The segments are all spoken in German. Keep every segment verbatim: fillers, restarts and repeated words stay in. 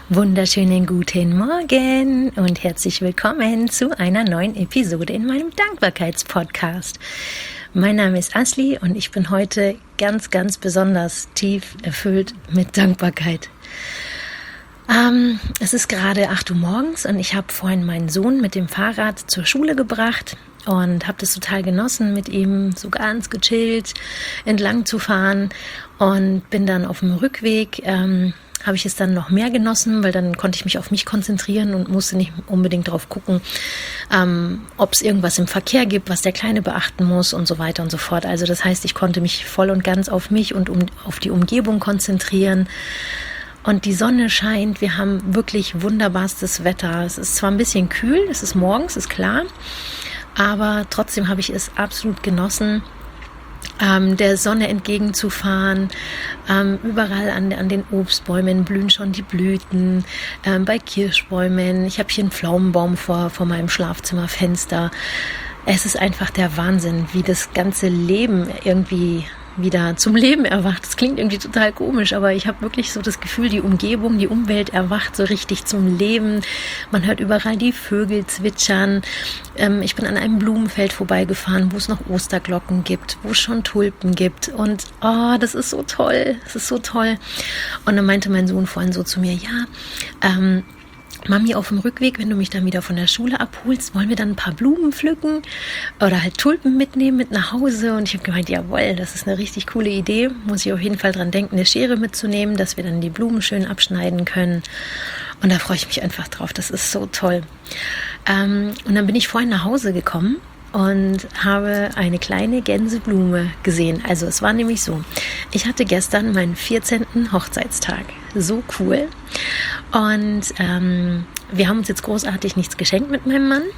Wunderschönen guten Morgen und herzlich willkommen zu einer neuen Episode in meinem Dankbarkeitspodcast. Mein Name ist Asli und ich bin heute ganz, ganz besonders tief erfüllt mit Dankbarkeit. Ähm, es ist gerade acht Uhr morgens und ich habe vorhin meinen Sohn mit dem Fahrrad zur Schule gebracht und habe das total genossen, mit ihm so ganz gechillt entlang zu fahren und bin dann auf dem Rückweg, ähm, habe ich es dann noch mehr genossen, weil dann konnte ich mich auf mich konzentrieren und musste nicht unbedingt drauf gucken, ähm, ob es irgendwas im Verkehr gibt, was der Kleine beachten muss und so weiter und so fort. Also das heißt, ich konnte mich voll und ganz auf mich und um, auf die Umgebung konzentrieren. Und die Sonne scheint, wir haben wirklich wunderbarstes Wetter. Es ist zwar ein bisschen kühl, es ist morgens, ist klar, aber trotzdem habe ich es absolut genossen, Ähm, der Sonne entgegenzufahren. Ähm, überall an, an den Obstbäumen blühen schon die Blüten, ähm, bei Kirschbäumen. Ich habe hier einen Pflaumenbaum vor, vor meinem Schlafzimmerfenster. Es ist einfach der Wahnsinn, wie das ganze Leben irgendwie wieder zum Leben erwacht. Das klingt irgendwie total komisch, aber ich habe wirklich so das Gefühl, die Umgebung, die Umwelt erwacht so richtig zum Leben. Man hört überall die Vögel zwitschern. Ähm, ich bin an einem Blumenfeld vorbeigefahren, wo es noch Osterglocken gibt, wo es schon Tulpen gibt. Und oh, das ist so toll, das ist so toll. Und dann meinte mein Sohn vorhin so zu mir, ja, ähm, Mami, auf dem Rückweg, wenn du mich dann wieder von der Schule abholst, wollen wir dann ein paar Blumen pflücken oder halt Tulpen mitnehmen mit nach Hause? Und ich habe gemeint, jawohl, das ist eine richtig coole Idee. Muss ich auf jeden Fall dran denken, eine Schere mitzunehmen, dass wir dann die Blumen schön abschneiden können. Und da freue ich mich einfach drauf. Das ist so toll. Ähm, und dann bin ich vorhin nach Hause gekommen und habe eine kleine Gänseblume gesehen. Also es war nämlich so, ich hatte gestern meinen vierzehnten Hochzeitstag. So cool. Und ähm, wir haben uns jetzt großartig nichts geschenkt mit meinem Mann.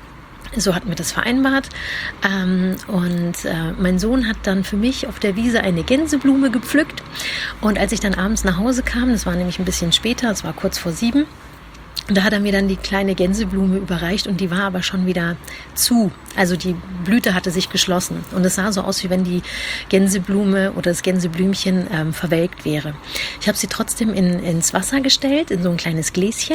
So hatten wir das vereinbart. Ähm, und äh, mein Sohn hat dann für mich auf der Wiese eine Gänseblume gepflückt. Und als ich dann abends nach Hause kam, das war nämlich ein bisschen später, es war kurz vor sieben, und da hat er mir dann die kleine Gänseblume überreicht und die war aber schon wieder zu. Also die Blüte hatte sich geschlossen und es sah so aus, wie wenn die Gänseblume oder das Gänseblümchen ähm, verwelkt wäre. Ich habe sie trotzdem in, ins Wasser gestellt, in so ein kleines Gläschen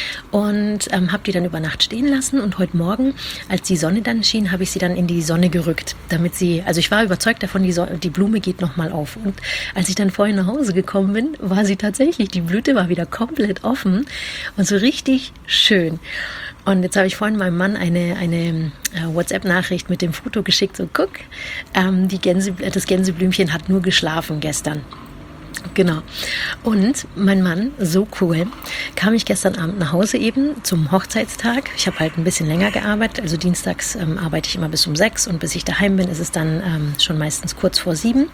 und ähm, habe die dann über Nacht stehen lassen. Und heute Morgen, als die Sonne dann schien, habe ich sie dann in die Sonne gerückt, damit sie, also ich war überzeugt davon, die, so- die Blume geht nochmal auf. Und als ich dann vorhin nach Hause gekommen bin, war sie tatsächlich, die Blüte war wieder komplett offen und so richtig Richtig schön. Und jetzt habe ich vorhin meinem Mann eine, eine äh, WhatsApp-Nachricht mit dem Foto geschickt. So, guck, ähm, die Gänse, das Gänseblümchen hat nur geschlafen gestern. Genau. Und mein Mann, so cool, kam ich gestern Abend nach Hause eben zum Hochzeitstag. Ich habe halt ein bisschen länger gearbeitet. Also dienstags ähm, arbeite ich immer bis um sechs und bis ich daheim bin, ist es dann ähm, schon meistens kurz vor sieben.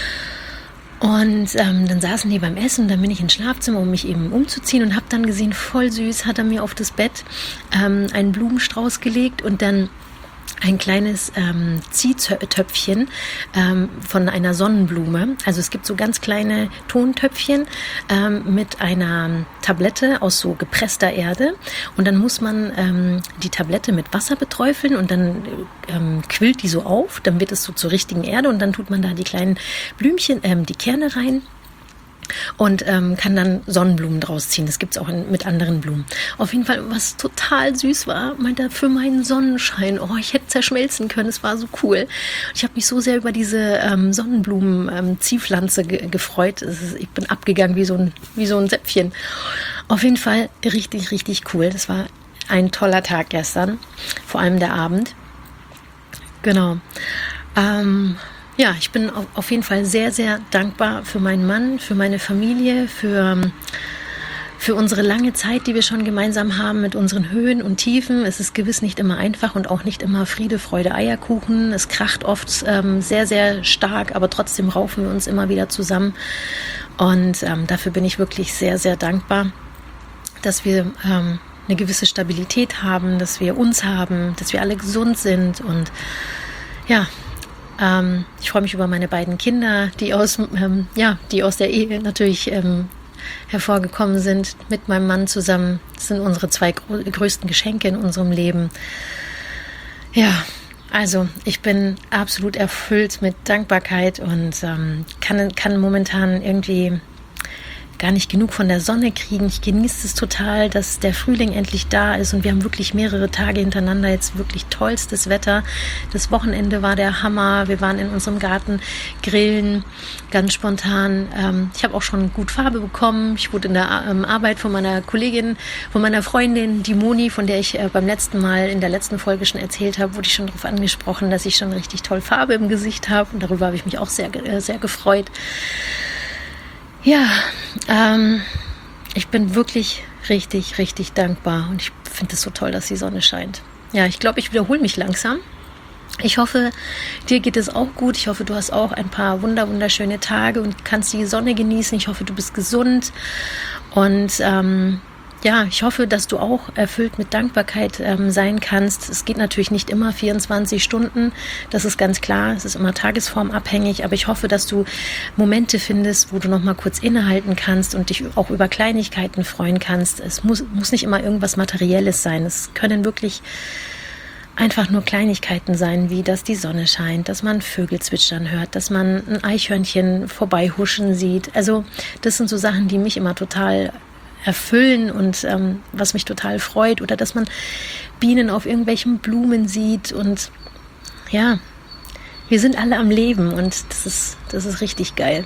Und ähm, dann saßen die beim Essen, dann bin ich ins Schlafzimmer, um mich eben umzuziehen und habe dann gesehen, voll süß, hat er mir auf das Bett ähm, einen Blumenstrauß gelegt und dann ein kleines ähm, Ziehtöpfchen ähm, von einer Sonnenblume. Also es gibt so ganz kleine Tontöpfchen ähm, mit einer Tablette aus so gepresster Erde und dann muss man ähm, die Tablette mit Wasser beträufeln und dann ähm, quillt die so auf, dann wird es so zur richtigen Erde und dann tut man da die kleinen Blümchen, ähm, die Kerne rein. Und ähm, kann dann Sonnenblumen draus ziehen. Das gibt es auch in, mit anderen Blumen. Auf jeden Fall, was total süß war, meinte er, für meinen Sonnenschein. Oh, ich hätte zerschmelzen können. Es war so cool. Ich habe mich so sehr über diese ähm, Sonnenblumen-Ziehpflanze ähm, ge- gefreut. Es ist, ich bin abgegangen wie so ein, wie so ein Säpfchen. Auf jeden Fall richtig, richtig cool. Das war ein toller Tag gestern. Vor allem der Abend. Genau. Ähm... Ja, ich bin auf jeden Fall sehr, sehr dankbar für meinen Mann, für meine Familie, für, für unsere lange Zeit, die wir schon gemeinsam haben mit unseren Höhen und Tiefen. Es ist gewiss nicht immer einfach und auch nicht immer Friede, Freude, Eierkuchen. Es kracht oft ähm, sehr, sehr stark, aber trotzdem raufen wir uns immer wieder zusammen. Und ähm, dafür bin ich wirklich sehr, sehr dankbar, dass wir ähm, eine gewisse Stabilität haben, dass wir uns haben, dass wir alle gesund sind und ja, Ähm, ich freue mich über meine beiden Kinder, die aus, ähm, ja, die aus der Ehe natürlich ähm, hervorgekommen sind, mit meinem Mann zusammen. Das sind unsere zwei gro- größten Geschenke in unserem Leben. Ja, also ich bin absolut erfüllt mit Dankbarkeit und ähm, kann, kann momentan irgendwie gar nicht genug von der Sonne kriegen. Ich genieße es total, dass der Frühling endlich da ist und wir haben wirklich mehrere Tage hintereinander jetzt wirklich tollstes Wetter. Das Wochenende war der Hammer. Wir waren in unserem Garten grillen, ganz spontan. Ähm, ich habe auch schon gut Farbe bekommen. Ich wurde in der ähm, Arbeit von meiner Kollegin, von meiner Freundin, die Moni, von der ich äh, beim letzten Mal in der letzten Folge schon erzählt habe, wurde ich schon darauf angesprochen, dass ich schon richtig toll Farbe im Gesicht habe und darüber habe ich mich auch sehr, äh, sehr gefreut. Ja, ähm, ich bin wirklich richtig, richtig dankbar und ich finde es so toll, dass die Sonne scheint. Ja, ich glaube, ich wiederhole mich langsam. Ich hoffe, dir geht es auch gut. Ich hoffe, du hast auch ein paar wunder, wunderschöne Tage und kannst die Sonne genießen. Ich hoffe, du bist gesund und ähm, ja, ich hoffe, dass du auch erfüllt mit Dankbarkeit ähm, sein kannst. Es geht natürlich nicht immer vierundzwanzig Stunden, das ist ganz klar. Es ist immer tagesformabhängig, aber ich hoffe, dass du Momente findest, wo du noch mal kurz innehalten kannst und dich auch über Kleinigkeiten freuen kannst. Es muss, muss nicht immer irgendwas Materielles sein. Es können wirklich einfach nur Kleinigkeiten sein, wie dass die Sonne scheint, dass man Vögel zwitschern hört, dass man ein Eichhörnchen vorbeihuschen sieht. Also das sind so Sachen, die mich immer total erfüllen und ähm, was mich total freut, oder dass man Bienen auf irgendwelchen Blumen sieht und ja, wir sind alle am Leben und das ist, das ist richtig geil.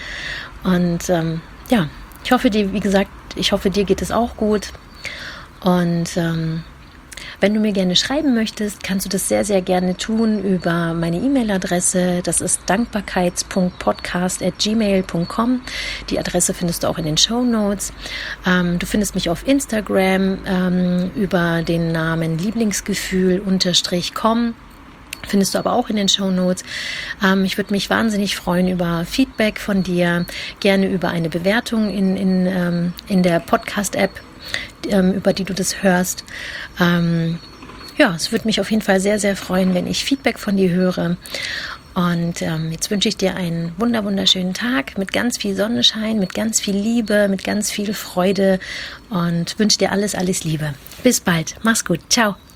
Und ähm, ja, ich hoffe dir, wie gesagt, ich hoffe dir geht es auch gut und ähm, wenn du mir gerne schreiben möchtest, kannst du das sehr, sehr gerne tun über meine E-Mail-Adresse. Das ist dankbarkeits punkt podcast at gmail punkt com. Die Adresse findest du auch in den Shownotes. Ähm, du findest mich auf Instagram ähm, über den Namen lieblingsgefühl unterstrich com. Findest du aber auch in den Shownotes. Ähm, ich würde mich wahnsinnig freuen über Feedback von dir, gerne über eine Bewertung in, in, ähm, in der Podcast-App, über die du das hörst. Ähm, ja, es würde mich auf jeden Fall sehr, sehr freuen, wenn ich Feedback von dir höre. Und ähm, jetzt wünsche ich dir einen wunder, wunderschönen Tag mit ganz viel Sonnenschein, mit ganz viel Liebe, mit ganz viel Freude und wünsche dir alles, alles Liebe. Bis bald. Mach's gut. Ciao.